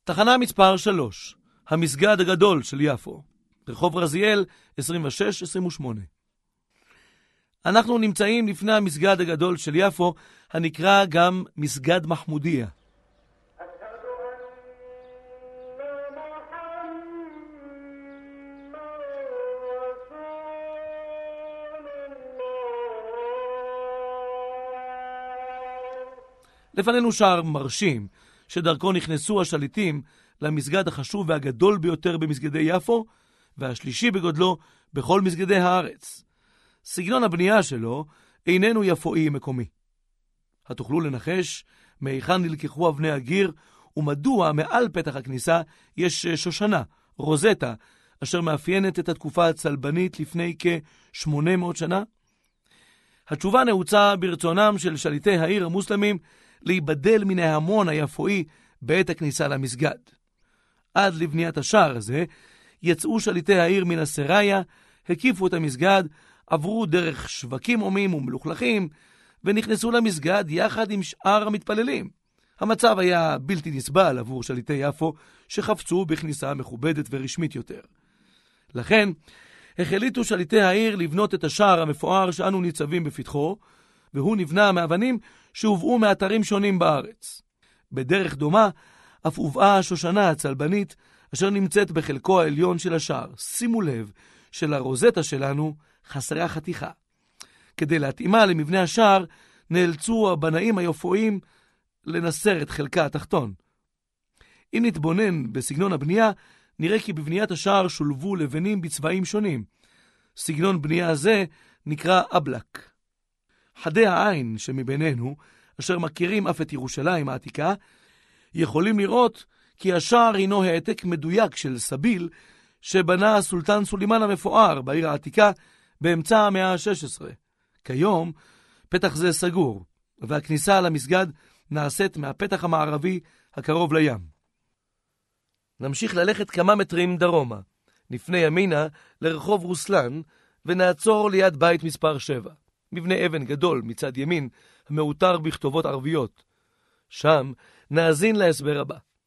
תחנה מספר 3, המסגד הגדול של יפו, רחוב רזיאל 26-28. אנחנו נמצאים לפני המסגד הגדול של יפו, הנקרא גם מסגד מחמודיה. לפנינו שער מרשים, שדרכו נכנסו השליטים למסגד החשוב והגדול ביותר במסגדי יפו, והשלישי בגודלו בכל מסגדי הארץ. סגנון הבנייה שלו איננו יפואי מקומי. התוכלו לנחש מהיכן נלקחו אבני הגיר, ומדוע מעל פתח הכניסה יש שושנה, רוזטה, אשר מאפיינת את התקופה הצלבנית לפני כ-800 שנה? התשובה נעוצה ברצונם של שליטי העיר המוסלמים להיבדל מן ההמון היפואי בעת הכניסה למסגד. עד לבניית השער הזה יצאו שליטי העיר מן הסריה, הקיפו את המסגד, עברו דרך שווקים עומים ומלוכלכים, ונכנסו למסגד יחד עם שאר המתפללים. המצב היה בלתי נסבל עבור שליטי יפו, שחפצו בכניסה מכובדת ורשמית יותר. לכן, החליטו שליטי העיר לבנות את השער המפואר שאנו ניצבים בפתחו, והוא נבנה מאבנים שהובאו מאתרים שונים בארץ. בדרך דומה, אף הובאה השושנה הצלבנית, אשר נמצאת בחלקו העליון של השער. שימו לב שלרוזטה שלנו חסרה חתיכה. כדי להתאימה למבנה השער, נאלצו הבנאים היפואיים לנסר את חלקה התחתון. אם נתבונן בסגנון הבנייה, נראה כי בבניית השער שולבו לבנים בצבעים שונים. סגנון בנייה הזה נקרא אבלק. חדי העין שמבינינו, אשר מכירים אף את ירושלים העתיקה, יכולים לראות כי השער הינו העתק מדויק של סביל שבנה הסולטן סולימן המפואר בעיר העתיקה באמצע המאה ה-16. כיום פתח זה סגור, והכניסה למסגד נעשית מהפתח המערבי הקרוב לים. נמשיך ללכת כמה מטרים דרומה, נפנה ימינה לרחוב רוסלן, ונעצור ליד בית מספר 7. מבנה אבן גדול מצד ימין, המאותר בכתובות ערביות. שם נאזין להסבר הבא.